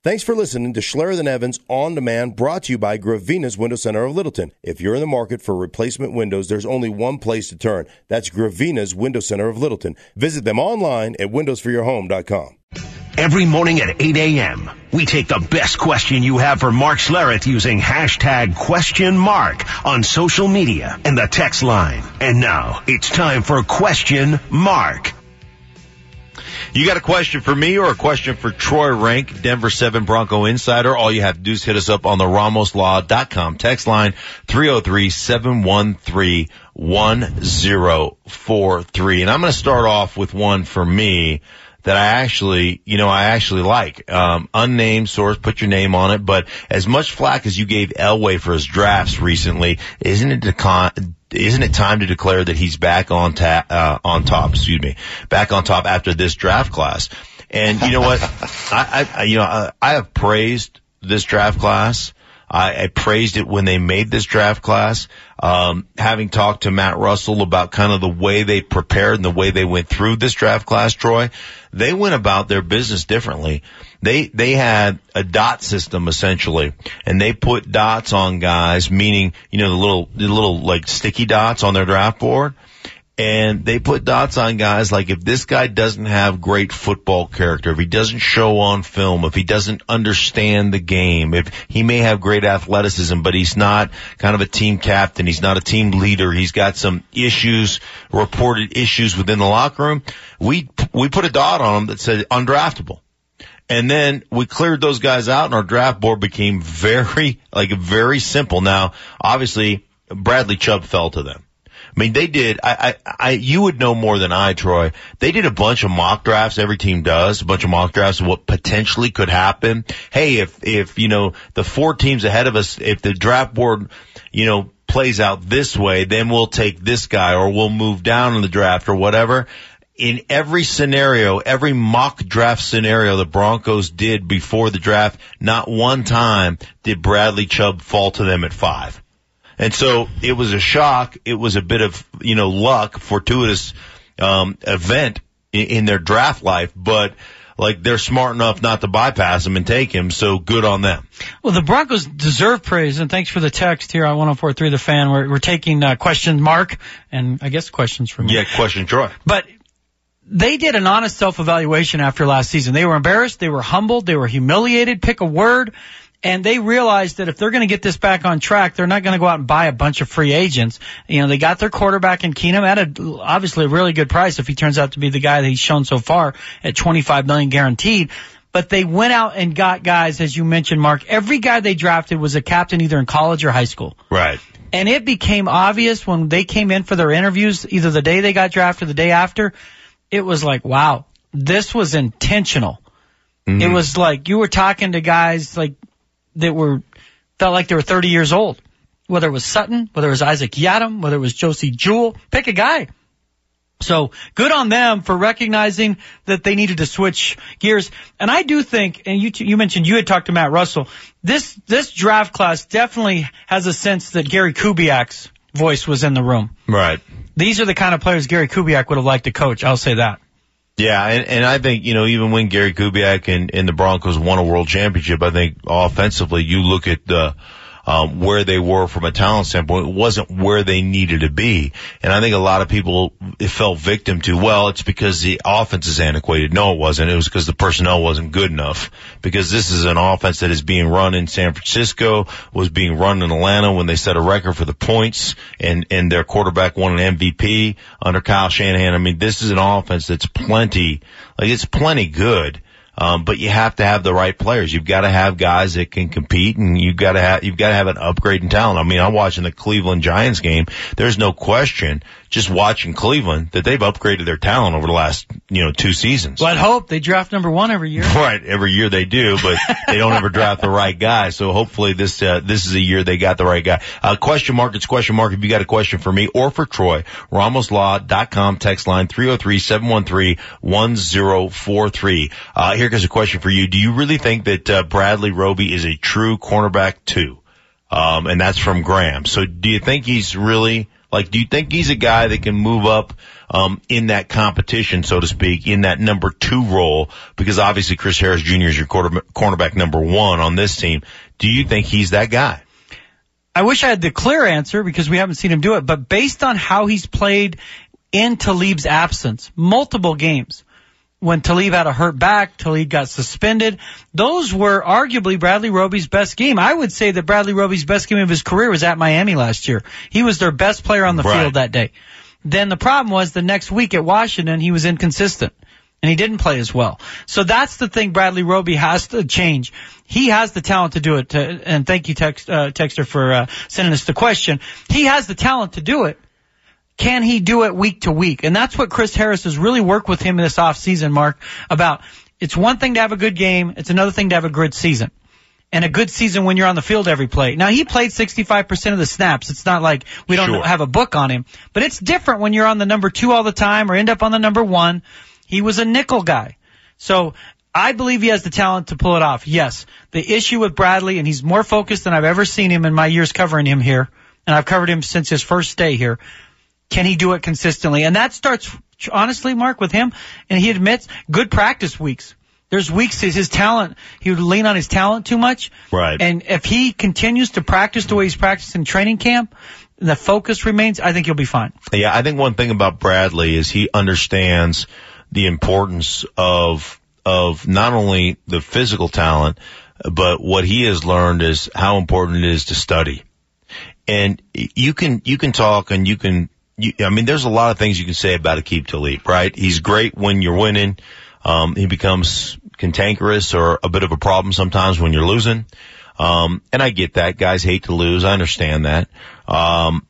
Thanks for listening to Schlereth and Evans On Demand, brought to you by Gravina's Window Center of Littleton. If you're in the market for replacement windows, there's only one place to turn. That's Gravina's Window Center of Littleton. Visit them online at windowsforyourhome.com. Every morning at 8 a.m., we take the best question you have for Mark Schlereth using hashtag #QuestionMark on social media and the text line. And now it's time for Question Mark. You got a question for me or a question for Troy Rank, Denver 7 Bronco Insider? All you have to do is hit us up on the RamosLaw.com text line, 303-713-1043. And I'm going to start off with one for me that I actually like. Unnamed source, put your name on it. But as much flack as you gave Elway for his drafts recently, isn't it time to declare that he's back on top after this draft class? And you know what? I have praised this draft class. I praised it when they made this draft class. Having talked to Matt Russell about kind of the way they prepared and the way they went through this draft class, Troy, they went about their business differently. They had a dot system essentially, and they put dots on guys, meaning, the little like sticky dots on their draft board. And they put dots on guys like, if this guy doesn't have great football character, if he doesn't show on film, if he doesn't understand the game, if he may have great athleticism, but he's not kind of a team captain, he's not a team leader, he's got some issues, reported issues within the locker room, we put a dot on him that said undraftable. And then we cleared those guys out and our draft board became very simple. Now, obviously, Bradley Chubb fell to them. I mean, they did, you would know more than I, Troy. They did a bunch of mock drafts. Every team does a bunch of mock drafts of what potentially could happen. Hey, if the 4 teams ahead of us, if the draft board, plays out this way, then we'll take this guy or we'll move down in the draft or whatever. In every scenario, every mock draft scenario the Broncos did before the draft, not one time did Bradley Chubb fall to them at 5. And so it was a shock. It was a bit of, luck, fortuitous, event in their draft life, but they're smart enough not to bypass him and take him. So good on them. Well, the Broncos deserve praise, and thanks for the text here on 104.3 The Fan. We're taking, question Mark and I guess questions from you. Yeah, question Troy. But they did an honest self-evaluation after last season. They were embarrassed. They were humbled. They were humiliated. Pick a word. And they realized that if they're going to get this back on track, they're not going to go out and buy a bunch of free agents. They got their quarterback in Keenum at obviously a really good price if he turns out to be the guy that he's shown so far at $25 million guaranteed. But they went out and got guys, as you mentioned, Mark. Every guy they drafted was a captain either in college or high school. Right. And it became obvious when they came in for their interviews, either the day they got drafted or the day after, it was like, wow, this was intentional. Mm-hmm. It was like you were talking to guys felt like they were 30 years old. Whether it was Sutton, whether it was Isaac Yiadom, whether it was Josie Jewell, pick a guy. So good on them for recognizing that they needed to switch gears. And I do think, and you mentioned you had talked to Matt Russell, this draft class definitely has a sense that Gary Kubiak's voice was in the room. Right. These are the kind of players Gary Kubiak would have liked to coach. I'll say that. Yeah, and I think, even when Gary Kubiak and the Broncos won a world championship, I think offensively you look at where they were from a talent standpoint, it wasn't where they needed to be. And I think a lot of people fell victim to, well, it's because the offense is antiquated. No, it wasn't. It was because the personnel wasn't good enough. Because this is an offense that is being run in San Francisco, was being run in Atlanta when they set a record for the points, and their quarterback won an MVP under Kyle Shanahan. I mean, this is an offense that's plenty good. But you have to have the right players. You've got to have guys that can compete, and you've got to have an upgrade in talent. I mean, I'm watching the Cleveland Giants game. There's no question, just watching Cleveland, that they've upgraded their talent over the last, 2 seasons. Well, I'd hope they draft number 1 every year. Right, every year they do, but they don't ever draft the right guy. So hopefully this is a year they got the right guy. Question mark, it's question mark if you got a question for me or for Troy. RamosLaw.com text line 303-713-1043. Here goes a question for you. Do you really think that Bradley Roby is a true cornerback 2? And that's from Graham. So do you think he's really Like, do you think he's a guy that can move up in that competition, so to speak, in that number 2 role? Because obviously Chris Harris Jr. is your cornerback number 1 on this team. Do you think he's that guy? I wish I had the clear answer because we haven't seen him do it. But based on how he's played in Talib's absence, multiple games, when Talib had a hurt back, Talib got suspended. Those were arguably Bradley Roby's best game. I would say that Bradley Roby's best game of his career was at Miami last year. He was their best player on the field that day. Then the problem was the next week at Washington, he was inconsistent. And he didn't play as well. So that's the thing Bradley Roby has to change. He has the talent to do it. And thank you, Texter, for sending us the question. He has the talent to do it. Can he do it week to week? And that's what Chris Harris has really worked with him in this offseason, Mark, about it's one thing to have a good game. It's another thing to have a good season. And a good season when you're on the field every play. Now, he played 65% of the snaps. It's not like we don't have a book on him. But it's different when you're on the number 2 all the time or end up on the number 1. He was a nickel guy. So I believe he has the talent to pull it off. Yes, the issue with Bradley, and he's more focused than I've ever seen him in my years covering him here, and I've covered him since his first day here. Can he do it consistently? And that starts, honestly, Mark, with him, and he admits, good practice weeks. There's weeks his talent, he would lean on his talent too much. Right. And if he continues to practice the way he's practiced in training camp, the focus remains, I think he'll be fine. Yeah, I think one thing about Bradley is he understands the importance of not only the physical talent, but what he has learned is how important it is to study. And you can talk and I mean, there's a lot of things you can say about Aqib Talib, right? He's great when you're winning. He becomes cantankerous or a bit of a problem sometimes when you're losing. And I get that. Guys hate to lose. I understand that. But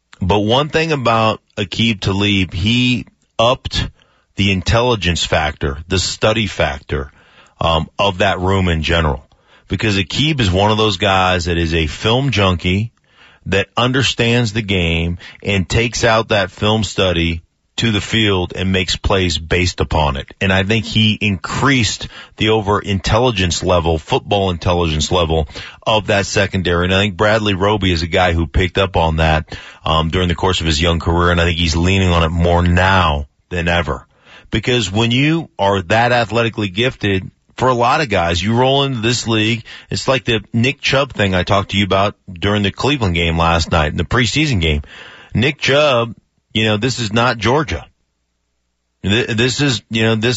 one thing about Aqib Talib, he upped the intelligence factor, the study factor, of that room in general. Because Aqib is one of those guys that is a film junkie that understands the game and takes out that film study to the field and makes plays based upon it. And I think he increased the intelligence level, football intelligence level of that secondary. And I think Bradley Roby is a guy who picked up on that during the course of his young career, and I think he's leaning on it more now than ever. Because when you are that athletically gifted, for a lot of guys, you roll into this league, it's like the Nick Chubb thing I talked to you about during the Cleveland game last night, in the preseason game. Nick Chubb, this is not Georgia. This ain't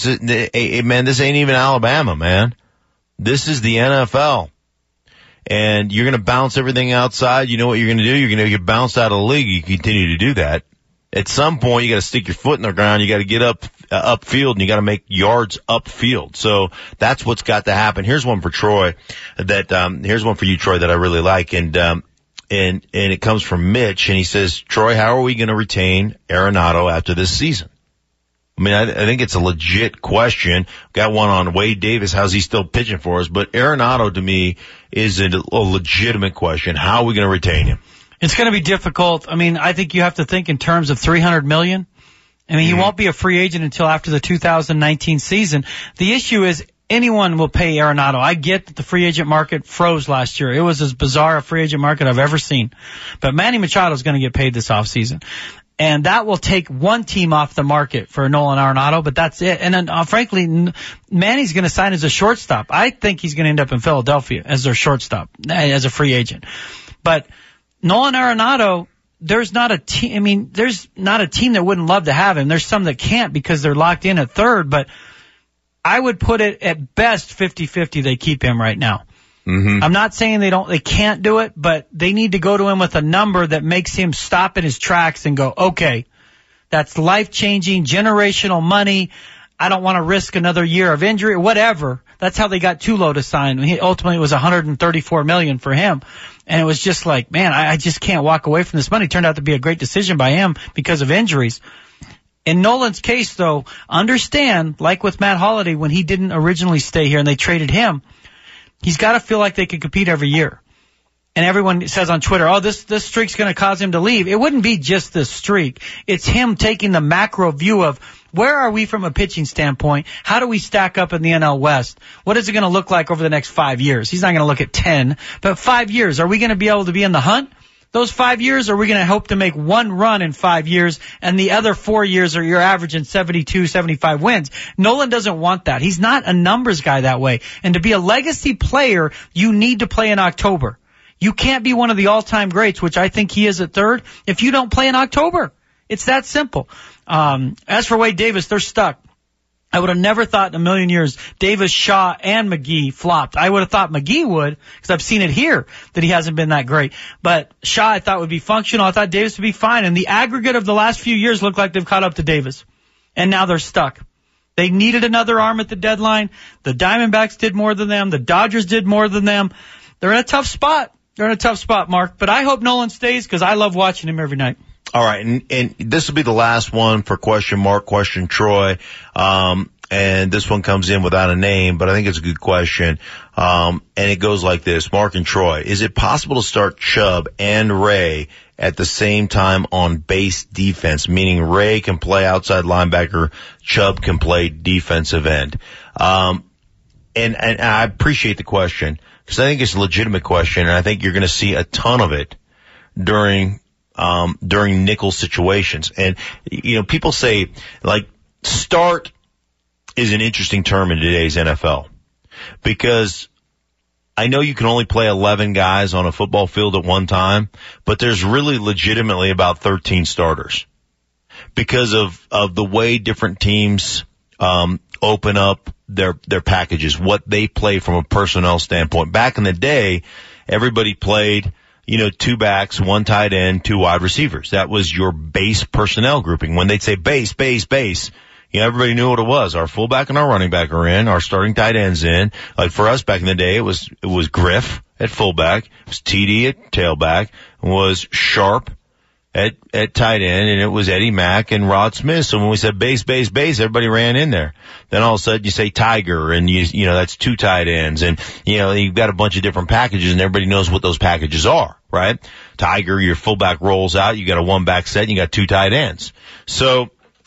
even Alabama, man. This is the NFL. And you're going to bounce everything outside. You know what you're going to do? You're going to get bounced out of the league. You continue to do that. At some point, you got to stick your foot in the ground. You got to get upfield, and you got to make yards upfield. So that's what's got to happen. Here's one for Troy here's one for you, Troy, that I really like. And it comes from Mitch, and he says, Troy, how are we going to retain Arenado after this season? I mean, I think it's a legit question. Got one on Wade Davis. How's he still pitching for us? But Arenado, to me, is a legitimate question. How are we going to retain him? It's going to be difficult. I mean, I think you have to think in terms of $300 million. I mean, he won't be a free agent until after the 2019 season. The issue is anyone will pay Arenado. I get that the free agent market froze last year. It was as bizarre a free agent market I've ever seen. But Manny Machado is going to get paid this offseason. And that will take one team off the market for Nolan Arenado, but that's it. And then, frankly, Manny's going to sign as a shortstop. I think he's going to end up in Philadelphia as their shortstop, as a free agent. But Nolan Arenado, there's not a team. I mean, there's not a team that wouldn't love to have him. There's some that can't because they're locked in at third. But I would put it at best 50-50. They keep him right now. Mm-hmm. I'm not saying they can't do it, but they need to go to him with a number that makes him stop in his tracks and go, okay, that's life-changing, generational money. I don't want to risk another year of injury or whatever. That's how they got Tulo to sign. Ultimately, it was $134 million for him. And it was just like, man, I just can't walk away from this money. It turned out to be a great decision by him because of injuries. In Nolan's case, though, understand, like with Matt Holliday, when he didn't originally stay here and they traded him, he's got to feel like they can compete every year. And everyone says on Twitter, oh, this streak's going to cause him to leave. It wouldn't be just this streak. It's him taking the macro view of where are we from a pitching standpoint? How do we stack up in the NL West? What is it going to look like over the next 5 years? He's not going to look at 10, but 5 years. Are we going to be able to be in the hunt? those 5 years, or are we going to hope to make one run in 5 years and the other 4 years are you're averaging 72, 75 wins? Nolan doesn't want that. He's not a numbers guy that way. And to be a legacy player, you need to play in October. You can't be one of the all-time greats, which I think he is at third, if you don't play in October. It's that simple. As for Wade Davis, they're stuck. I would have never thought in a million years Davis, Shaw, and McGee flopped. I would have thought McGee would, because I've seen it here that he hasn't been that great. But Shaw I thought would be functional. I thought Davis would be fine. And the aggregate of the last few years looked like they've caught up to Davis. And now they're stuck. They needed another arm at the deadline. The Diamondbacks did more than them. The Dodgers did more than them. They're in a tough spot. Mark. But I hope Nolan stays because I love watching him every night. All right, and this will be the last one for question Mark, question Troy. And this one comes in without a name, but I think it's a good question. And it goes like this. Mark and Troy, is it possible to start Chubb and Ray at the same time on base defense, meaning Ray can play outside linebacker, Chubb can play defensive end? And I appreciate the question because I think it's a legitimate question, and I think you're going to see a ton of it during nickel situations. And, people say, start is an interesting term in today's NFL because I know you can only play 11 guys on a football field at one time, but there's really legitimately about 13 starters because of the way different teams, open up their packages, what they play from a personnel standpoint. Back in the day, everybody played, 2 backs, 1 tight end, 2 wide receivers. That was your base personnel grouping. When they'd say base, everybody knew what it was. Our fullback and our running back are in, our starting tight end's in. Like for us back in the day, it was Griff at fullback, it was TD at tailback, it was Sharp at tight end, and it was Eddie Mack and Rod Smith. So when we said base, everybody ran in there. Then all of a sudden you say Tiger, and that's 2 tight ends, and you've got a bunch of different packages, and everybody knows what those packages are, right? Tiger, your fullback rolls out, you got a 1-back set, and you got 2 tight ends. So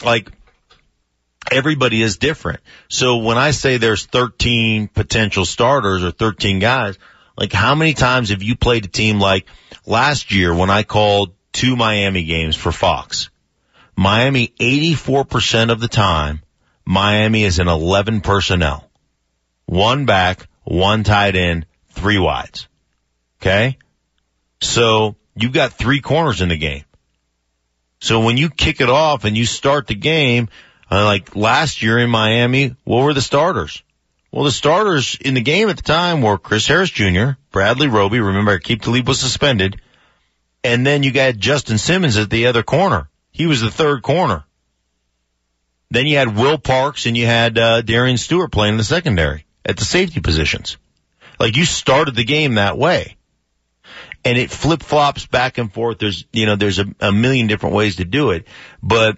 everybody is different. So when I say there's 13 potential starters or 13 guys, how many times have you played a team like last year when I called 2 Miami games for Fox? Miami, 84% of the time, Miami is in 11 personnel. 1 back, 1 tight end, 3 wides. Okay? So you've got 3 corners in the game. So when you kick it off and you start the game, like last year in Miami, what were the starters? Well, the starters in the game at the time were Chris Harris Jr., Bradley Roby, remember Aqib Talib was suspended, and then you got Justin Simmons at the other corner. He was the 3rd corner. Then you had Will Parks and you had Darian Stewart playing in the secondary at the safety positions. You started the game that way. And it flip-flops back and forth. There's a million different ways to do it. But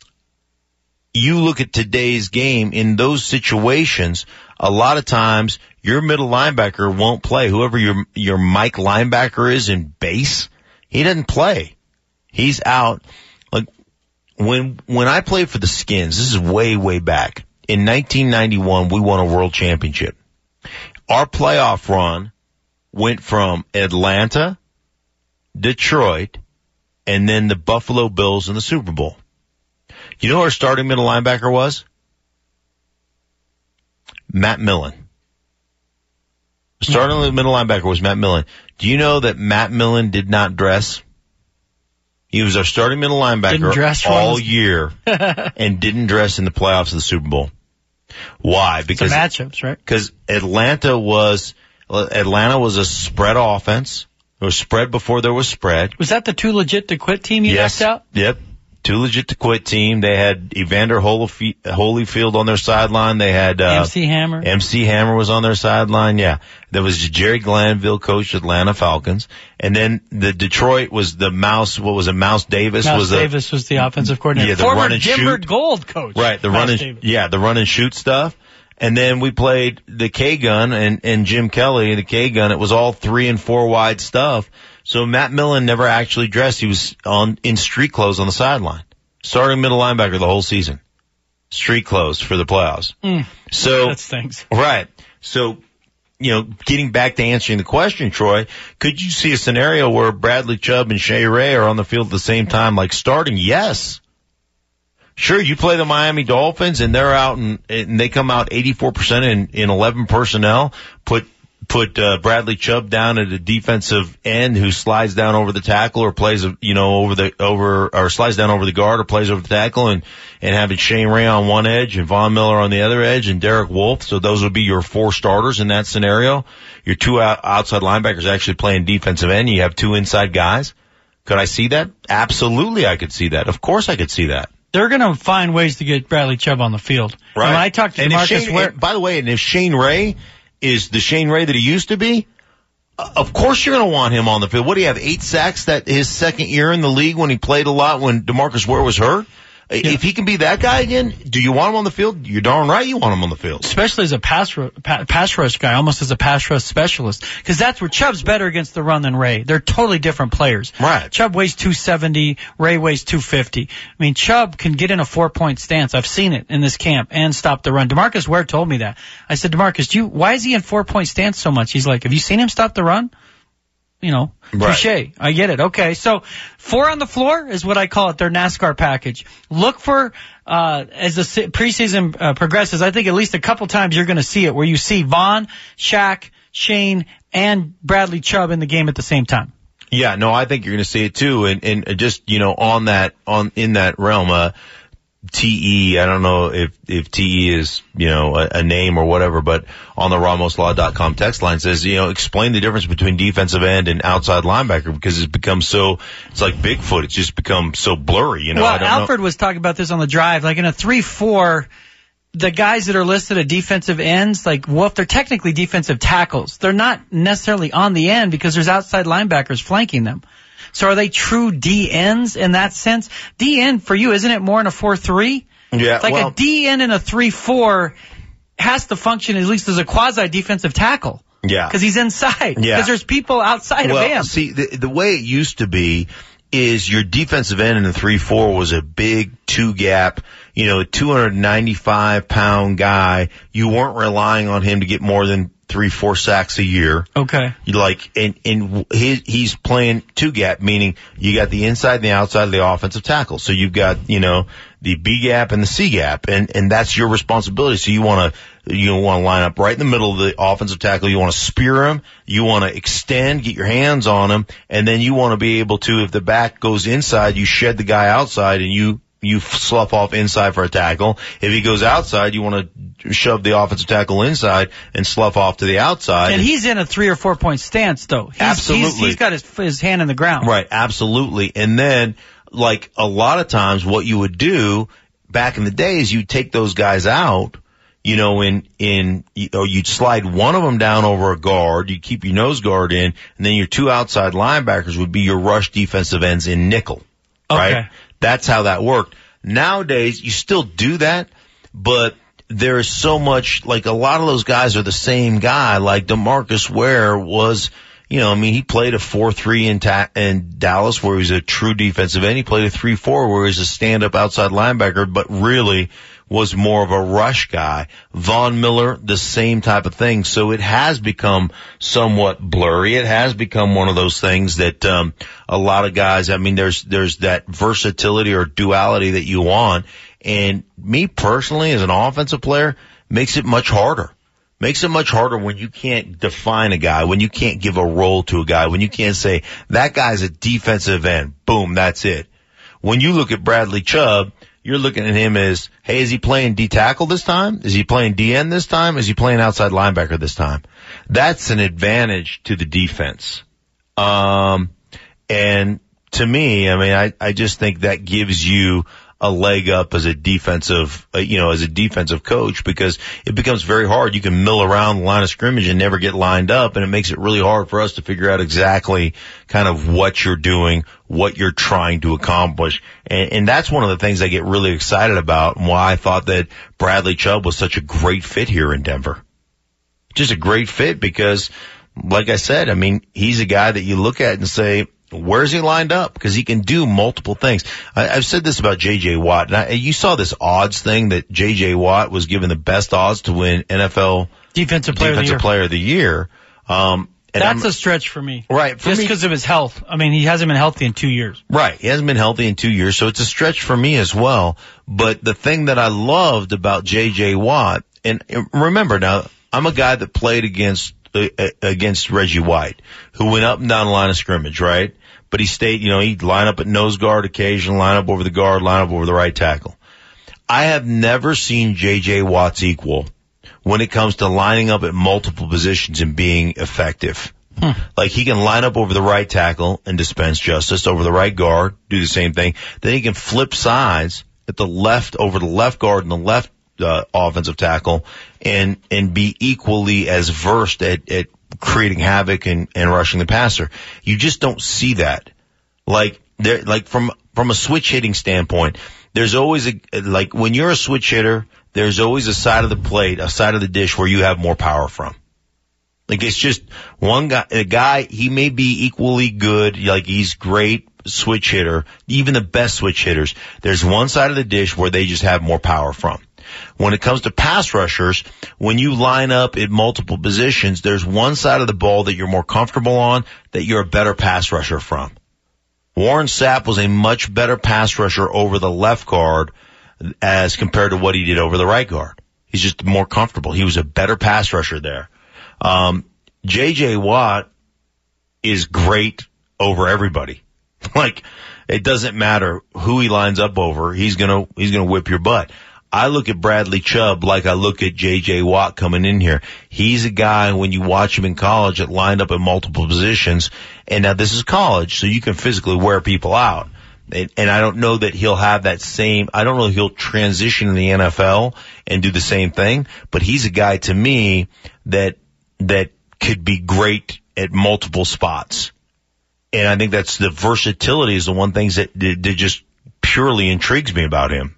you look at today's game, in those situations, a lot of times your middle linebacker won't play. Whoever your Mike linebacker is in base, he doesn't play. He's out. When I played for the Skins, this is way, way back. In 1991, we won a world championship. Our playoff run went from Atlanta, Detroit, and then the Buffalo Bills in the Super Bowl. You know who our starting middle linebacker was? Matt Millen. Starting middle linebacker was Matt Millen. Do you know that Matt Millen did not dress? He was our starting middle linebacker all year and didn't dress in the playoffs of the Super Bowl. Why? Because matchups, right? Because Atlanta was a spread offense. It was spread before there was spread. Was that the Too Legit to Quit team you left out? Yep. Too Legit to Quit team. They had Evander Holyfield on their sideline. They had MC Hammer. MC Hammer was on their sideline. Yeah. There was Jerry Glanville, coached Atlanta Falcons. And then the Detroit was the Mouse. What was it? Mouse Davis Davis was the offensive coordinator. Yeah, the former run and Denver shoot. Gold coach. Right. The run and shoot stuff. And then we played the K-Gun and Jim Kelly, the K-Gun. It was all 3 and 4 wide stuff. So Matt Millen never actually dressed. He was in street clothes on the sideline. Starting middle linebacker the whole season. Street clothes for the playoffs. So that stinks. Right. So getting back to answering the question, Troy, could you see a scenario where Bradley Chubb and Shea Ray are on the field at the same time, like starting? Yes. Sure, you play the Miami Dolphins and they're out and they come out 84% in 11 personnel, put Bradley Chubb down at a defensive end who slides down over the tackle or plays, or slides down over the guard or plays over the tackle, and having Shane Ray on one edge and Von Miller on the other edge and Derek Wolfe. So those would be your 4 starters in that scenario. Your 2 outside linebackers actually playing defensive end. You have 2 inside guys. Could I see that? Absolutely, I could see that. Of course I could see that. They're going to find ways to get Bradley Chubb on the field. Right. And when I talked to DeMarcus by the way, and if Shane Ray is the Shane Ray that he used to be, of course you're going to want him on the field. What do you have, 8 sacks that his second year in the league when he played a lot when DeMarcus Ware was hurt? Yeah. If he can be that guy again, do you want him on the field? You're darn right you want him on the field. Especially as a pass rush guy, almost as a pass rush specialist. Because that's where Chubb's better against the run than Ray. They're totally different players. Right. Chubb weighs 270, Ray weighs 250. I mean, Chubb can get in a 4-point stance. I've seen it in this camp and stop the run. DeMarcus Ware told me that. I said, DeMarcus, why is he in 4-point stance so much? He's like, have you seen him stop the run? Touche. Right. I get it. Okay, so 4 on the floor is what I call it, their NASCAR package. Look for, as the preseason progresses, I think at least a couple times you're going to see it, where you see Vaughn, Shaq, Shane, and Bradley Chubb in the game at the same time. Yeah, no, I think you're going to see it too. And just, in that realm, TE, I don't know if TE is, a name or whatever, but on the RamosLaw.com text line says, explain the difference between defensive end and outside linebacker, because it's become it's like Bigfoot. It's just become so blurry, Well, Alfred was talking about this on the drive, like in a 3-4, the guys that are listed at defensive ends, if they're technically defensive tackles, they're not necessarily on the end because there's outside linebackers flanking them. So are they true D-ends in that sense? D-end for you, isn't it more in a 4-3? Yeah. A D-end in a 3-4 has to function at least as a quasi-defensive tackle. Yeah. Because he's inside. Yeah. Because there's people outside of him. See, the way it used to be is your defensive end in the 3-4 was a big 2-gap, 295-pound guy. You weren't relying on him to get more than 3-4 sacks a year. Okay. He's playing 2-gap, meaning you got the inside and the outside of the offensive tackle. So you've got, the B gap and the C gap, and that's your responsibility. So you want to line up right in the middle of the offensive tackle. You want to spear him. You want to extend, get your hands on him, and then you want to be able to, if the back goes inside, you shed the guy outside and you slough off inside for a tackle. If he goes outside, you want to shove the offensive tackle inside and slough off to the outside. And he's in a 3 or 4 point stance, though. Absolutely. He's got his hand in the ground. Right, absolutely. And then, a lot of times what you would do back in the day is you'd take those guys out, you'd slide one of them down over a guard, you'd keep your nose guard in, and then your 2 outside linebackers would be your rush defensive ends in nickel. Right? Okay. That's how that worked. Nowadays, you still do that, but there is so much, a lot of those guys are the same guy. Like DeMarcus Ware was, he played a 4-3 in Dallas where he was a true defensive end. He played a 3-4 where he was a stand-up outside linebacker, but really was more of a rush guy. Von Miller, the same type of thing. So it has become somewhat blurry. It has become one of those things that a lot of guys, there's that versatility or duality that you want. And me personally, as an offensive player, makes it much harder. Makes it much harder when you can't define a guy, when you can't give a role to a guy, when you can't say, that guy's a defensive end. Boom, that's it. When you look at Bradley Chubb, you're looking at him as, hey, is he playing D-tackle this time? Is he playing D-end this time? Is he playing outside linebacker this time? That's an advantage to the defense. And to me, I just think that gives you a leg up as a defensive, coach, because it becomes very hard. You can mill around the line of scrimmage and never get lined up, and it makes it really hard for us to figure out exactly kind of what you're doing, what you're trying to accomplish. And that's one of the things I get really excited about, and why I thought that Bradley Chubb was such a great fit here in Denver. Just a great fit because, like I said, he's a guy that you look at and say, where's he lined up? Because he can do multiple things. I've said this about J.J. Watt. And you saw this odds thing that J.J. Watt was given the best odds to win NFL Defensive Player of the Year. That's a stretch for me. Right. Just because of his health. I mean, he hasn't been healthy in 2 years. Right. He hasn't been healthy in 2 years, so it's a stretch for me as well. But the thing that I loved about J.J. Watt, and remember now, I'm a guy that played against Reggie White, who went up and down the line of scrimmage, right? But he stayed, he'd line up at nose guard occasionally, line up over the guard, line up over the right tackle. I have never seen J.J. Watt's equal when it comes to lining up at multiple positions and being effective. Like, he can line up over the right tackle and dispense justice, over the right guard, do the same thing. Then he can flip sides at the left, over the left guard and the left offensive tackle, and be equally as versed at creating havoc and rushing the passer. You just don't see that. Like from a switch hitting standpoint, there's always when you're a switch hitter, there's always a side of the plate, a side of the dish where you have more power from. Like, it's just a guy, he may be equally good, like he's great switch hitter, even the best switch hitters. There's one side of the dish where they just have more power from. When it comes to pass rushers, when you line up at multiple positions, there's one side of the ball that you're more comfortable on, that you're a better pass rusher from. Warren Sapp was a much better pass rusher over the left guard as compared to what he did over the right guard. He's just more comfortable. He was a better pass rusher there. J.J. Watt is great over everybody. Like, it doesn't matter who he lines up over. He's gonna whip your butt. I look at Bradley Chubb like I look at J.J. Watt coming in here. He's a guy, when you watch him in college, that lined up in multiple positions. And now this is college, so you can physically wear people out. And I don't know that he'll have that same, I don't know if he'll transition in the NFL and do the same thing, but he's a guy to me that could be great at multiple spots. And I think that's the versatility is the one thing that just purely intrigues me about him.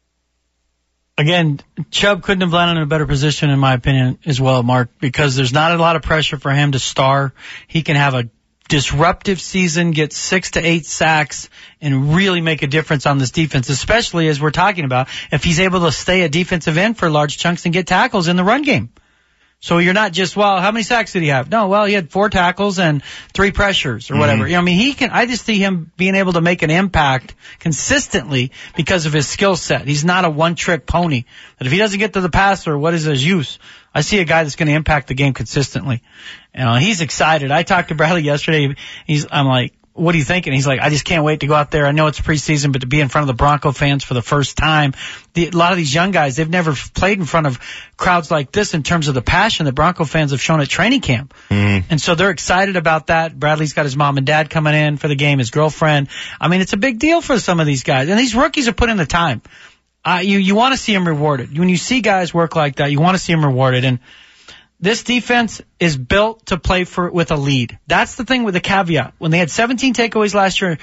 Again, Chubb couldn't have landed in a better position, in my opinion, as well, Mark, because there's not a lot of pressure for him to star. He can have a disruptive season, get 6 to 8 sacks, and really make a difference on this defense, especially as we're talking about, if he's able to stay a defensive end for large chunks and get tackles in the run game. So you're not just, well, how many sacks did he have? No, well, he had 4 tackles and 3 pressures or whatever. I mean, I just see him being able to make an impact consistently because of his skill set. He's not a one-trick pony. But if he doesn't get to the passer, what is his use? I see a guy that's going to impact the game consistently. And he's excited. I talked to Bradley yesterday. I'm like, what are you thinking? He's like, I just can't wait to go out there. I know it's preseason, but to be in front of the Bronco fans for the first time. A lot of these young guys, they've never played in front of crowds like this in terms of the passion that Bronco fans have shown at training camp. And so they're excited about that. Bradley's got his mom and dad coming in for the game, his girlfriend. I mean, it's a big deal for some of these guys. And these rookies are putting in the time. You want to see them rewarded. When you see guys work like that, you want to see them rewarded. And this defense is built to play with a lead. That's the thing with the caveat. When they had 17 takeaways last year,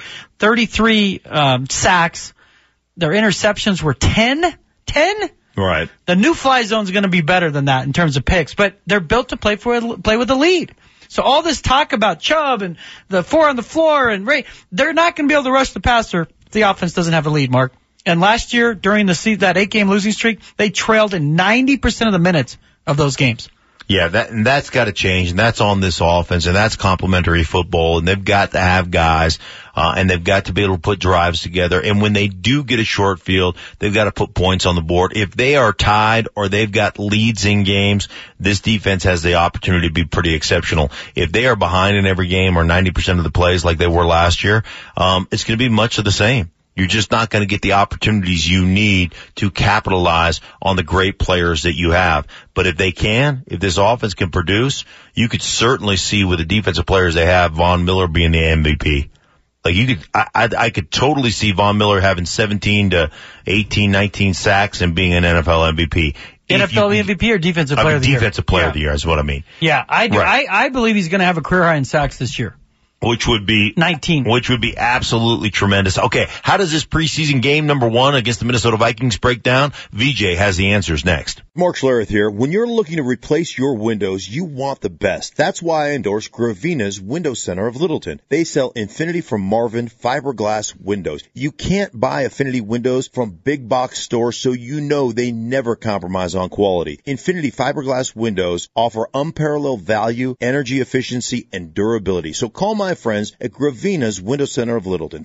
33 sacks, their interceptions were 10. 10? Right. The new fly zone is going to be better than that in terms of picks, but they're built to play with a lead. So all this talk about Chubb and the 4 on the floor and Ray, they're not going to be able to rush the passer if the offense doesn't have a lead, Mark. And last year, during that 8-game losing streak, they trailed in 90% of the minutes of those games. Yeah, that's got to change, and that's on this offense, and that's complementary football, and they've got to have guys, and they've got to be able to put drives together. And when they do get a short field, they've got to put points on the board. If they are tied or they've got leads in games, this defense has the opportunity to be pretty exceptional. If they are behind in every game or 90% of the plays like they were last year, it's going to be much of the same. You're just not going to get the opportunities you need to capitalize on the great players that you have. But if this offense can produce, you could certainly see with the defensive players they have, Von Miller being the MVP. Like I could totally see Von Miller having 17 to 18, 19 sacks and being an NFL MVP. NFL MVP or Defensive Player of the Year? Defensive Player of the Year is what I mean. Yeah, I do. Right. I believe he's going to have a career high in sacks this year. Which would be 19. Which would be absolutely tremendous. Okay, how does this preseason game number 1 against the Minnesota Vikings break down? VJ has the answers next. Mark Schlereth here. When you're looking to replace your windows, you want the best. That's why I endorse Gravina's Window Center of Littleton. They sell Infinity from Marvin fiberglass windows. You can't buy Infinity windows from big box stores, so you know they never compromise on quality. Infinity fiberglass windows offer unparalleled value, energy efficiency, and durability. So call my friends at Gravina's Window Center of Littleton,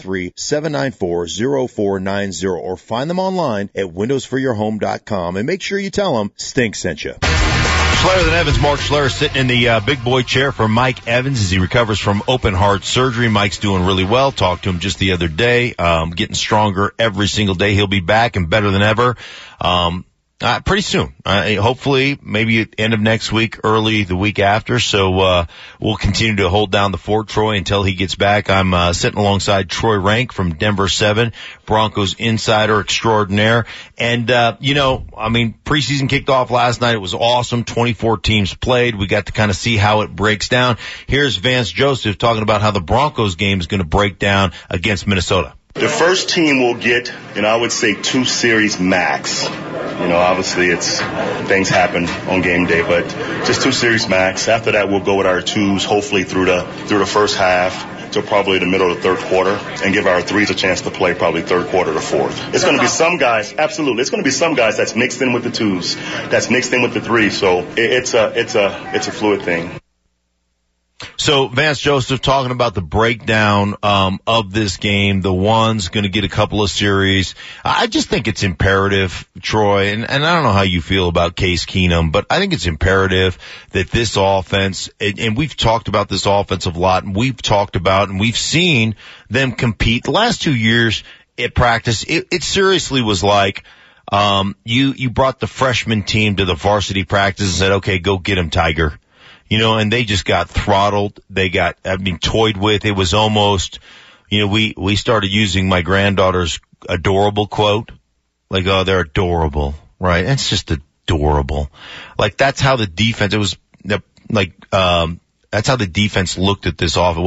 303-794-0490, or find them online at windowsforyourhome.com, and make sure you tell them Stink sent you. Schlereth and Evans, Mark Schlereth sitting in the big boy chair for Mike Evans as he recovers from open heart surgery. Mike's doing really well. Talked to him just the other day, getting stronger every single day. He'll be back and better than ever. Pretty soon. Hopefully, maybe at the end of next week, early the week after. So, we'll continue to hold down the fort, Troy, until he gets back. I'm, sitting alongside Troy Rank from Denver 7, Broncos insider extraordinaire. And, preseason kicked off last night. It was awesome. 24 teams played. We got to kind of see how it breaks down. Here's Vance Joseph talking about how the Broncos game is going to break down against Minnesota. The first team will get, I would say 2 series max. Obviously things happen on game day, but just 2 series max. After that, we'll go with our 2s, hopefully through the first half to probably the middle of the third quarter, and give our 3s a chance to play probably third quarter to fourth. It's going to be some guys, absolutely. It's going to be some guys that's mixed in with the 2s, that's mixed in with the 3s. So it's a fluid thing. So Vance Joseph talking about the breakdown of this game. The one's going to get a couple of series. I just think it's imperative, Troy, and I don't know how you feel about Case Keenum, but I think it's imperative that this offense, and we've talked about this offense a lot, and we've talked about and we've seen them compete. The last 2 years at practice, it seriously was like you brought the freshman team to the varsity practice and said, okay, go get him, Tiger. And they just got throttled. They got, toyed with. It was almost, we started using my granddaughter's adorable quote. Like, oh, they're adorable, right? It's just adorable. Like, that's how the defense, it was like, that's how the defense looked at this offense.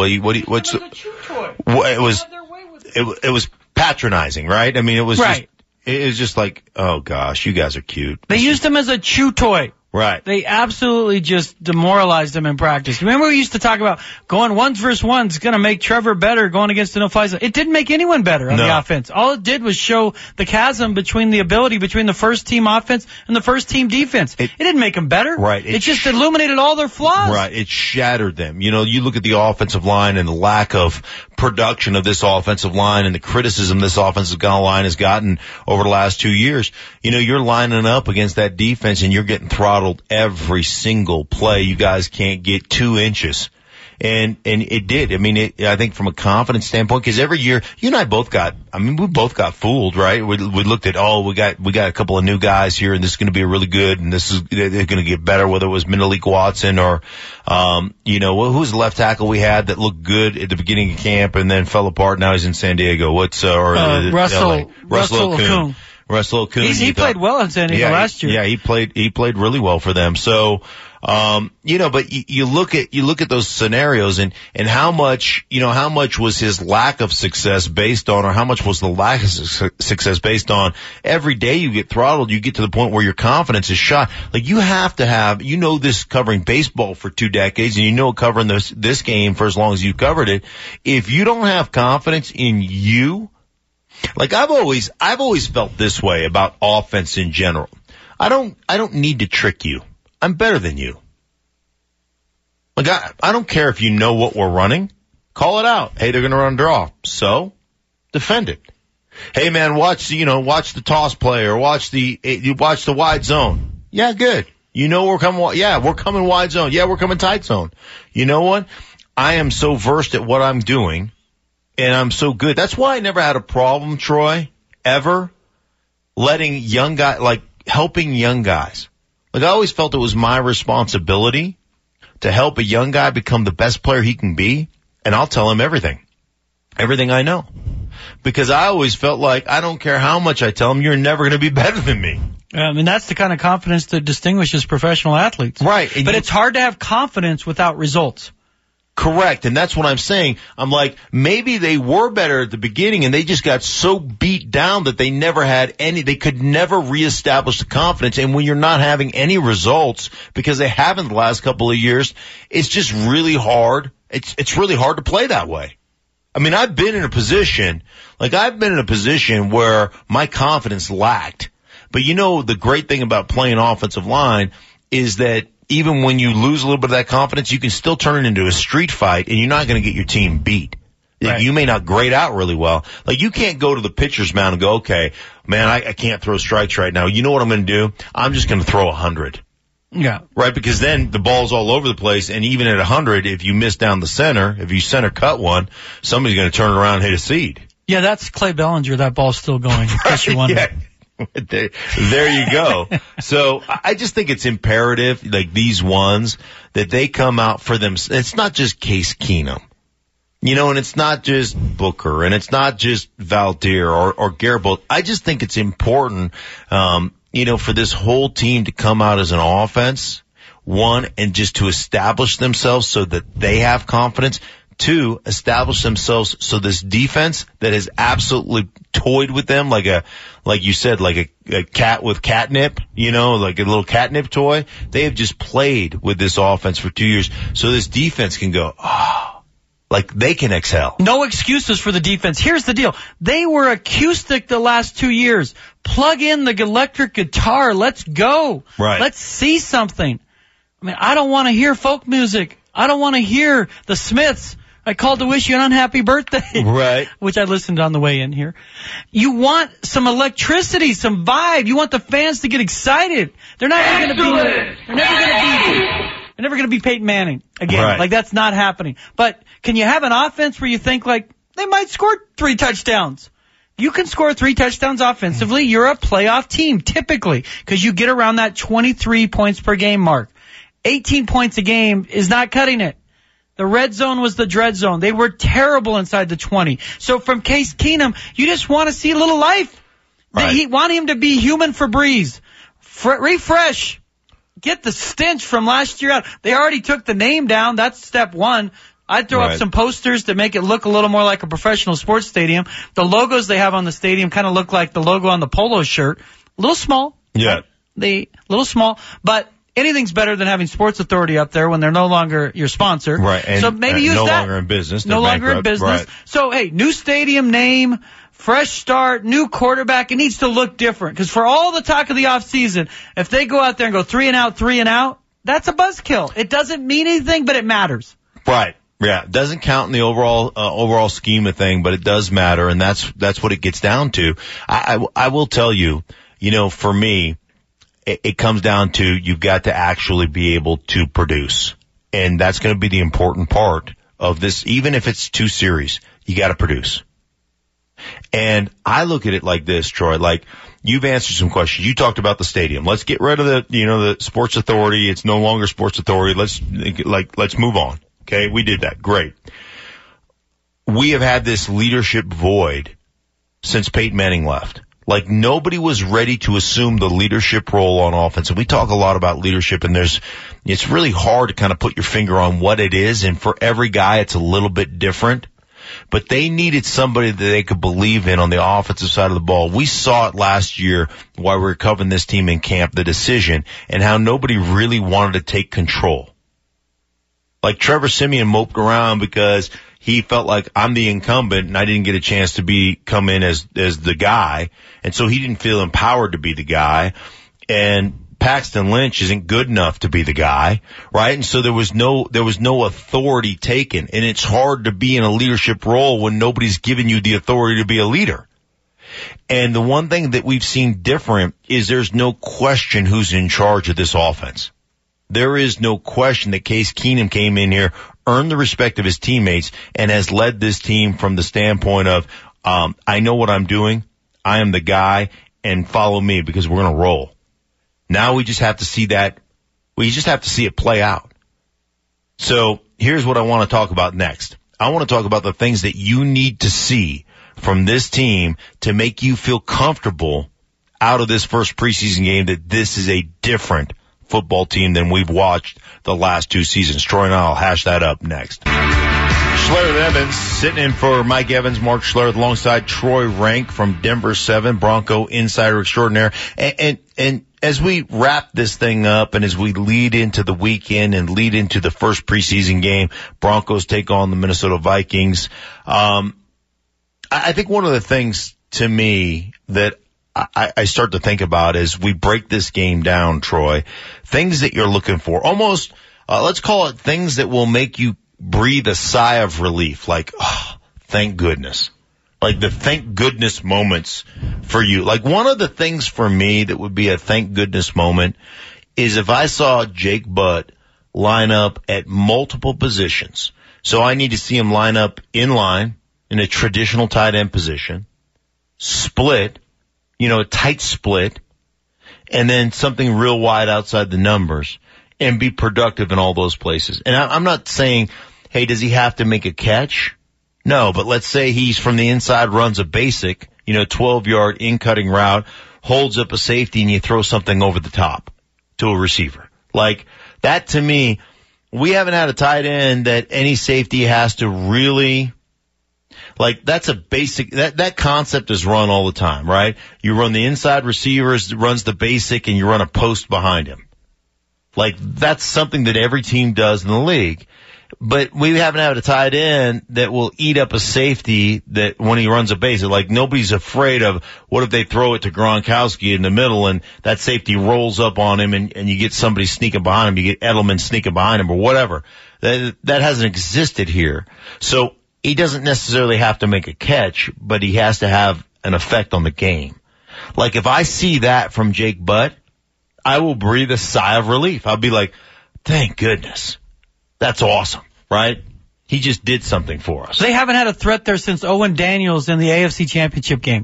It was patronizing, right? It was right. It was just like, oh gosh, you guys are cute. They used him as a chew toy. Right. They absolutely just demoralized him in practice. Remember we used to talk about going 1s versus 1's going to make Trevor better going against the no-fly zone. It didn't make anyone better on the offense. All it did was show the chasm between the ability between the first team offense and the first team defense. It didn't make them better. Right. It just illuminated all their flaws. Right. It shattered them. You look at the offensive line and the lack of production of this offensive line and the criticism this offensive line has gotten over the last 2 years. You're lining up against that defense and you're getting throttled every single play. You guys can't get 2 inches. And it did. I think from a confidence standpoint, because every year, you and I both got, we both got fooled, right? We looked at, we got a couple of new guys here and this is going to be really good and they're going to get better, whether it was Menelik Watson or, who's the left tackle we had that looked good at the beginning of camp and then fell apart. Now he's in San Diego. Russell Okung. Russell Okung. He played well in San Diego last year. Yeah, he played really well for them. So, but you look at those scenarios and how much was his lack of success based on, or how much was the lack of success based on every day you get throttled, you get to the point where your confidence is shot. Like you have to have, this covering baseball for 2 decades and covering this game for as long as you covered it. If you don't have confidence in you, like I've always felt this way about offense in general. I don't need to trick you. I'm better than you. Like I don't care if you know what we're running. Call it out. Hey, they're going to run draw. So defend it. Hey man, watch the toss play or watch the wide zone. Yeah, good. We're coming. Yeah, we're coming wide zone. Yeah, we're coming tight zone. You know what? I am so versed at what I'm doing. And I'm so good. That's why I never had a problem, Troy, ever letting helping young guys. Like I always felt it was my responsibility to help a young guy become the best player he can be. And I'll tell him everything I know, because I always felt like I don't care how much I tell him, you're never going to be better than me. That's the kind of confidence that distinguishes professional athletes. Right. But it's hard to have confidence without results. Correct. And that's what I'm saying. I'm like, maybe they were better at the beginning and they just got so beat down that they could never reestablish the confidence. And when you're not having any results, because they haven't the last couple of years, it's just really hard. It's really hard to play that way. I mean, I've been in a position where my confidence lacked. But the great thing about playing offensive line is that even when you lose a little bit of that confidence, you can still turn it into a street fight and you're not going to get your team beat. Right. You may not grade out really well. Like, you can't go to the pitcher's mound and go, okay, man, I can't throw strikes right now. You know what I'm going to do? I'm just going to throw 100. Yeah. Right? Because then the ball's all over the place. And even at 100, if you miss down the center, if you center cut one, somebody's going to turn around and hit a seed. Yeah, that's Clay Bellinger. That ball's still going. In case you wonder. Yeah. There you go. So I just think it's imperative, like these ones, that they come out for them. It's not just Case Keenum, and it's not just Booker, and it's not just Valdir or Garrett Bowles. I just think it's important, for this whole team to come out as an offense, one, and just to establish themselves so that they have confidence. Two, establish themselves so this defense that has absolutely toyed with them like you said, like a cat with catnip, like a little catnip toy. They have just played with this offense for 2 years. So this defense can go, like they can exhale. No excuses for the defense. Here's the deal. They were acoustic the last 2 years. Plug in the electric guitar. Let's go. Right. Let's see something. I mean, I don't want to hear folk music. I don't want to hear the Smiths. I called to wish you an unhappy birthday. Right. Which I listened on the way in here. You want some electricity, some vibe. You want the fans to get excited. They're never going to be Peyton Manning again. Right. Like, that's not happening. But can you have an offense where you think, like, they might score 3 touchdowns? You can score 3 touchdowns offensively. You're a playoff team, typically, because you get around that 23 points per game mark. 18 points a game is not cutting it. The red zone was the dread zone. They were terrible inside the 20. So from Case Keenum, you just want to see a little life. Right. You want him to be human Febreze. Refresh. Get the stench from last year out. They already took the name down. That's step one. I'd throw up some posters to make it look a little more like a professional sports stadium. The logos they have on the stadium kind of look like the logo on the polo shirt. A little small. Yeah. Little small, but anything's better than having Sports Authority up there when they're no longer your sponsor. Right. And, so maybe use no that. Longer in business. No longer in business. Right. So, hey, new stadium name, fresh start, new quarterback. It needs to look different. Because for all the talk of the offseason, if they go out there and go 3 and out, that's a buzzkill. It doesn't mean anything, but it matters. Right. Yeah. It doesn't count in the overall scheme of thing, but it does matter. And that's what it gets down to. I will tell you, for me, it comes down to you've got to actually be able to produce. And that's going to be the important part of this. Even if it's 2 series, you got to produce. And I look at it like this, Troy, like you've answered some questions. You talked about the stadium. Let's get rid of the Sports Authority. It's no longer Sports Authority. Let's move on. Okay. We did that. Great. We have had this leadership void since Peyton Manning left. Like, nobody was ready to assume the leadership role on offense. And we talk a lot about leadership, and it's really hard to kind of put your finger on what it is. And for every guy, it's a little bit different. But they needed somebody that they could believe in on the offensive side of the ball. We saw it last year while we were covering this team in camp, the decision, and how nobody really wanted to take control. Like, Trevor Siemian moped around because he felt like, I'm the incumbent and I didn't get a chance to come in as the guy. And so he didn't feel empowered to be the guy. And Paxton Lynch isn't good enough to be the guy, right? And so there was no authority taken. And it's hard to be in a leadership role when nobody's giving you the authority to be a leader. And the one thing that we've seen different is there's no question who's in charge of this offense. There is no question that Case Keenum came in here, earned the respect of his teammates, and has led this team from the standpoint of, I know what I'm doing, I am the guy, and follow me because we're going to roll. Now we just have to see that. We just have to see it play out. So here's what I want to talk about next. I want to talk about the things that you need to see from this team to make you feel comfortable out of this first preseason game that this is a different football team than we've watched the last 2 seasons. Troy and I'll hash that up next. Schlereth Evans sitting in for Mike Evans, Mark Schlereth, alongside Troy Rank from Denver 7, Bronco Insider Extraordinaire. And as we wrap this thing up and as we lead into the weekend and lead into the first preseason game, Broncos take on the Minnesota Vikings. I think one of the things to me that I start to think about as we break this game down, Troy, things that you're looking for, almost, let's call it things that will make you breathe a sigh of relief, like, oh, thank goodness. Like the thank goodness moments for you. Like one of the things for me that would be a thank goodness moment is if I saw Jake Butt line up at multiple positions. So I need to see him line up in line in a traditional tight end position, split, a tight split, and then something real wide outside the numbers and be productive in all those places. And I'm not saying, hey, does he have to make a catch? No, but let's say he's from the inside, runs a basic, 12-yard in-cutting route, holds up a safety, and you throw something over the top to a receiver. Like, that to me, we haven't had a tight end that any safety has to really, like, that's a basic, that concept is run all the time, right? You run the inside receivers, runs the basic, and you run a post behind him. Like, that's something that every team does in the league. But we haven't had a tight end that will eat up a safety that when he runs a basic, like nobody's afraid of what if they throw it to Gronkowski in the middle and that safety rolls up on him and you get somebody sneaking behind him, you get Edelman sneaking behind him or whatever. That hasn't existed here. So he doesn't necessarily have to make a catch, but he has to have an effect on the game. Like if I see that from Jake Butt, I will breathe a sigh of relief. I'll be like, thank goodness. That's awesome, right? He just did something for us. They haven't had a threat there since Owen Daniels in the AFC Championship game.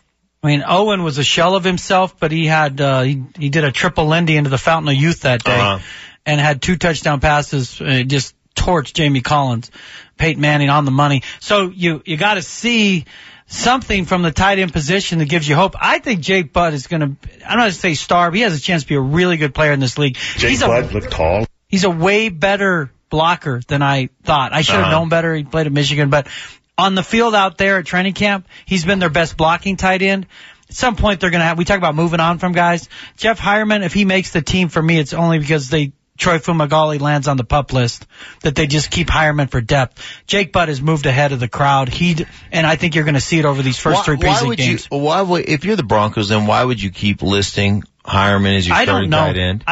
I mean, Owen was a shell of himself, but he had he did a triple Lindy into the Fountain of Youth that day and had 2 touchdown passes, just torched Jamie Collins, Peyton Manning on the money. So you got to see something from the tight end position that gives you hope. I think Jake Butt is going to, I'm not going to say star, but he has a chance to be a really good player in this league. Jake Butt looked tall. He's a way better blocker than I thought. I should have known better. He played at Michigan, but on the field out there at training camp, he's been their best blocking tight end. At some point they're going to have, we talk about moving on from guys. Jeff Hireman, if he makes the team for me, it's only because Troy Fumagalli lands on the PUP list, that they just keep Hireman for depth. Jake Butt has moved ahead of the crowd. And I think you're going to see it over these first 3 preseason games. If you're the Broncos, then why would you keep listing Hireman as your starting tight end?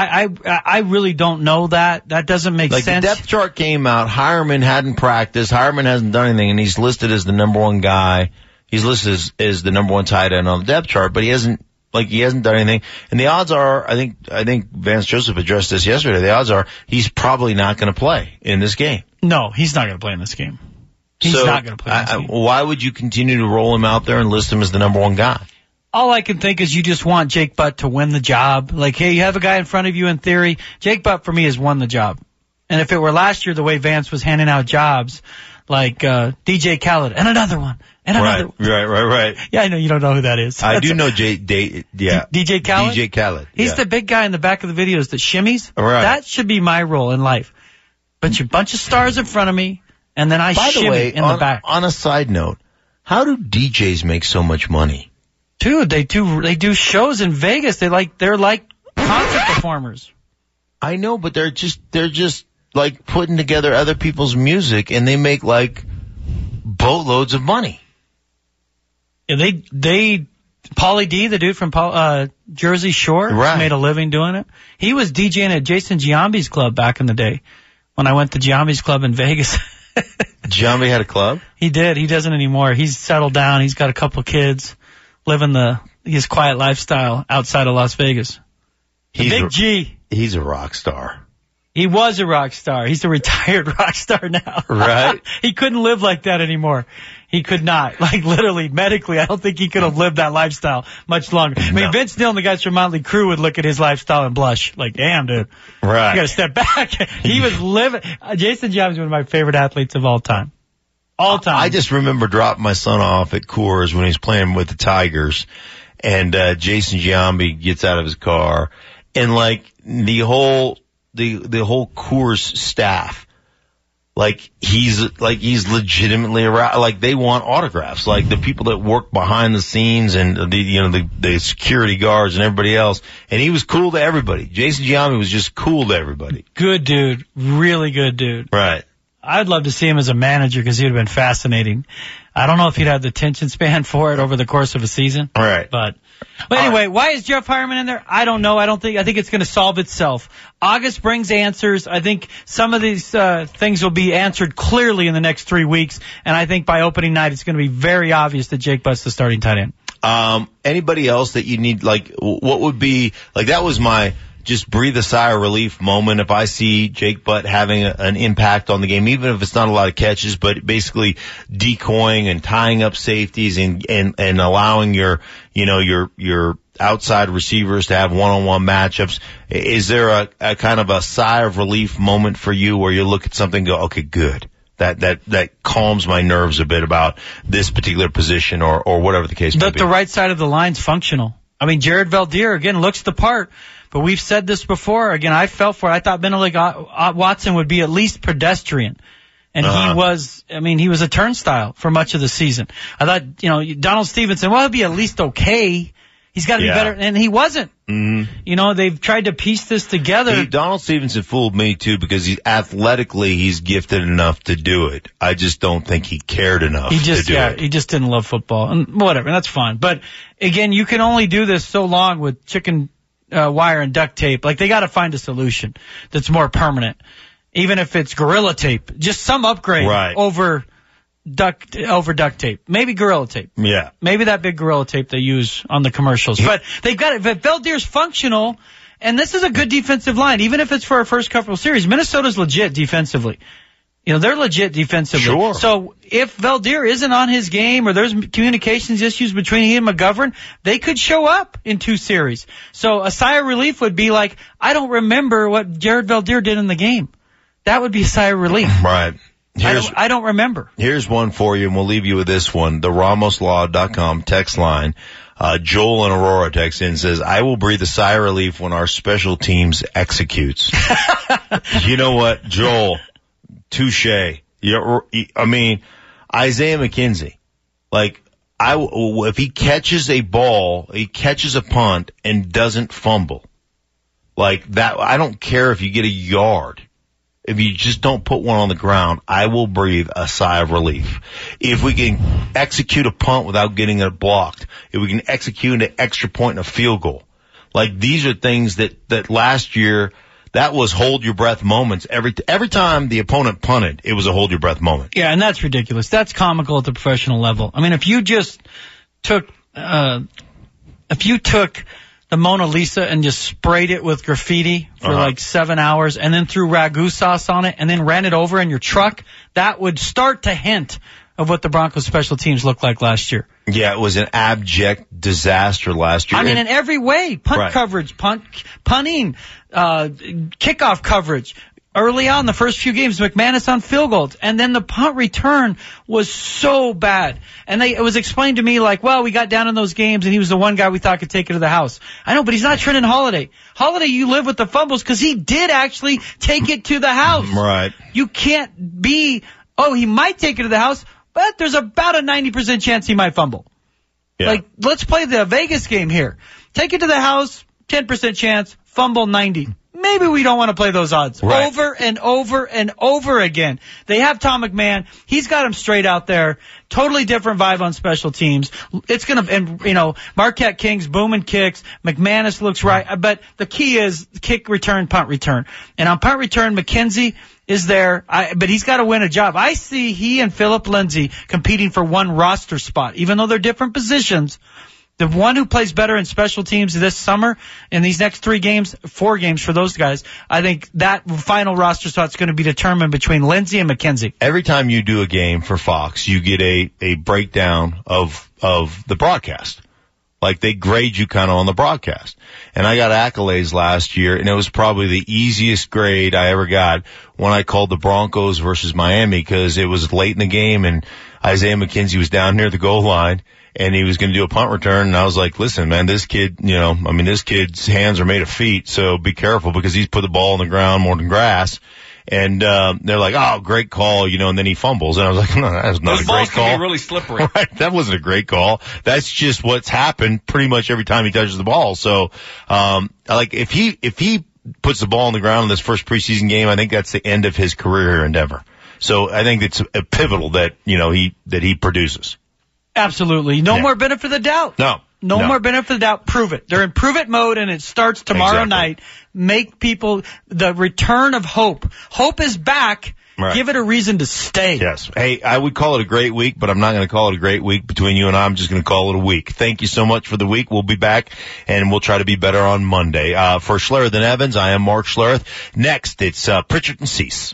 I really don't know that. That doesn't make sense. The depth chart came out. Hireman hadn't practiced. Hireman hasn't done anything, and he's listed as the number 1 guy. He's listed as the number 1 tight end on the depth chart, but he hasn't done anything. And the odds are, I think Vance Joseph addressed this yesterday. The odds are he's probably not going to play in this game. No, he's not going to play in this game. He's not going to play in this game. Why would you continue to roll him out there and list him as the number 1 guy? All I can think is you just want Jake Butt to win the job. Like, hey, you have a guy in front of you in theory. Jake Butt, for me, has won the job. And if it were last year the way Vance was handing out jobs, like DJ Khaled, and another one, and another one. Right. Yeah, I know you don't know who that is. I do know DJ Khaled? DJ Khaled. He's the big guy in the back of the videos that shimmies. Right. That should be my role in life. Bunch of stars in front of me, and then I shimmy in the back. On a side note, how do DJs make so much money? Dude, they do shows in Vegas. They're like concert performers. I know, but they're just like putting together other people's music, and they make like boatloads of money. Yeah, Pauly D, the dude from Jersey Shore, made a living doing it. He was DJing at Jason Giambi's club back in the day when I went to Giambi's club in Vegas. Giambi had a club? He did. He doesn't anymore. He's settled down. He's got a couple kids, living his quiet lifestyle outside of Las Vegas. Big G. He's a rock star. He was a rock star. He's a retired rock star now. Right. He couldn't live like that anymore. He could not. Like, literally, medically, I don't think he could have lived that lifestyle much longer. I mean, Vince Neil and the guys from Motley Crue would look at his lifestyle and blush. Like, damn, dude. Right. You gotta step back. He was living. Jason Giambi is one of my favorite athletes of all time. All time. I just remember dropping my son off at Coors when he was playing with the Tigers, and Jason Giambi gets out of his car, and like the whole Coors staff, like he's legitimately around. Like they want autographs. Like the people that work behind the scenes and the security guards and everybody else. And he was cool to everybody. Jason Giambi was just cool to everybody. Good dude, really good dude. Right. I'd love to see him as a manager because he would have been fascinating. I don't know if he'd have the attention span for it over the course of a season. All right. But anyway, why is Jeff Hyman in there? I don't know. I think it's going to solve itself. August brings answers. I think some of these things will be answered clearly in the next 3 weeks. And I think by opening night, it's going to be very obvious that Jake Butt's the starting tight end. Anybody else that you need, like, what would be, like, that was my just breathe a sigh of relief moment if I see Jake Butt having an impact on the game, even if it's not a lot of catches, but basically decoying and tying up safeties and allowing your outside receivers to have one-on-one matchups. Is there a kind of a sigh of relief moment for you where you look at something and go, okay, good. That calms my nerves a bit about this particular position or whatever the case may be. The right side of the line's functional. I mean, Jared Valdir, again, looks the part. But we've said this before. Again, I felt for it. I thought Benedict Watson would be at least pedestrian. And he was a turnstile for much of the season. I thought, Donald Stevenson, well, he'll be at least okay. He's got to be better. And he wasn't. Mm-hmm. They've tried to piece this together. Donald Stevenson fooled me too because he's gifted enough to do it. I just don't think he cared enough to do it. He just didn't love football. And whatever, and that's fine. But again, you can only do this so long with chicken wire and duct tape. Like, they got to find a solution that's more permanent, even if it's Gorilla Tape. Just some upgrade over duct tape. Maybe Gorilla Tape. Yeah. Maybe that big Gorilla Tape they use on the commercials. But they've got it. But Valdir's functional, and this is a good defensive line, even if it's for our first couple of series. Minnesota's legit defensively. They're legit defensively. Sure. So if Valdir isn't on his game or there's communications issues between he and McGovern, they could show up in 2 series. So a sigh of relief would be like, I don't remember what Jared Valdir did in the game. That would be a sigh of relief. Right. I don't remember. Here's one for you, and we'll leave you with this one. The RamosLaw.com text line. Joel in Aurora texts in and says, I will breathe a sigh of relief when our special teams executes. You know what, Joel? Touche. I mean, Isaiah McKenzie, like, if he catches a ball, he catches a punt and doesn't fumble, like that, I don't care if you get a yard. If you just don't put one on the ground, I will breathe a sigh of relief. If we can execute a punt without getting it blocked, if we can execute an extra point and a field goal, like, these are things that last year, that was hold your breath moments. Every time the opponent punted, it was a hold your breath moment. Yeah, and that's ridiculous. That's comical at the professional level. I mean, if you just took the Mona Lisa and just sprayed it with graffiti for like 7 hours and then threw ragu sauce on it and then ran it over in your truck, that would start to hint of what the Broncos special teams looked like last year. Yeah, it was an abject disaster last year. I mean, in every way. Punt coverage, punting, kickoff coverage. Early on, the first few games, McManus on field goals. And then the punt return was so bad. And it was explained to me like, well, we got down in those games and he was the one guy we thought could take it to the house. I know, but he's not Trenton Holiday. Holiday, you live with the fumbles because he did actually take it to the house. Right. You can't be, he might take it to the house, but there's about a 90% chance he might fumble. Yeah. Like, let's play the Vegas game here. Take it to the house, 10% chance, fumble 90. Maybe we don't want to play those odds over and over and over again. They have Tom McMahon. He's got him straight out there. Totally different vibe on special teams. It's going to, Marquette King's booming kicks. McManus looks right. But the key is kick return, punt return. And on punt return, McKenzie is there, but he's got to win a job. I see he and Philip Lindsay competing for one roster spot, even though they're different positions. The one who plays better in special teams this summer in these next 4 games for those guys, I think that final roster spot's going to be determined between Lindsay and McKenzie. Every time you do a game for Fox, you get a breakdown of the broadcast. Like, they grade you kind of on the broadcast. And I got accolades last year, and it was probably the easiest grade I ever got when I called the Broncos versus Miami, because it was late in the game and Isaiah McKenzie was down near the goal line and he was going to do a punt return. And I was like, listen, man, this kid, this kid's hands are made of feet, so be careful because he's put the ball on the ground more than grass. And they're like, oh, great call, and then he fumbles. And I was like, no, that's not a great call. Those balls can be really slippery. Right, that wasn't a great call. That's just what's happened pretty much every time he touches the ball. So, if he puts the ball on the ground in this first preseason game, I think that's the end of his career endeavor. So I think it's a pivotal that, he produces. Absolutely. No more benefit of the doubt. No more benefit of the doubt. Prove it. They're in prove it mode, and it starts tomorrow night. Make people the return of hope. Hope is back. Right. Give it a reason to stay. Yes. Hey, I would call it a great week, but I'm not going to call it a great week between you and I. I'm just going to call it a week. Thank you so much for the week. We'll be back, and we'll try to be better on Monday. For Schlereth and Evans, I am Mark Schlereth. Next, it's Pritchard and Cease.